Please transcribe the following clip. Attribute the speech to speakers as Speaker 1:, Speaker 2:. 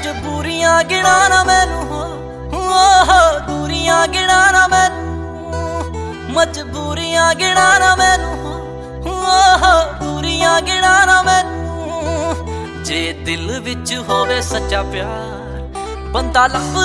Speaker 1: ਮਜਬੂਰੀਆਂ ਗਿਣਾ ਨਾ ਮੈਨੂੰ ਦੂਰੀਆਂ ਗਿਣਾ ਨਾ ਮੈਨੂੰ ਮਜਬੂਰੀਆਂ ਗਿਣਾ ਨਾ ਮੈਨੂੰ ਦੂਰੀਆਂ ਗਿਣਾ ਨਾ ਮੈਨੂੰ ਜੇ ਦਿਲ ਵਿੱਚ ਹੋਵੇ ਸੱਚਾ ਪਿਆਰ ਬੰਦਾ ਲੱਭ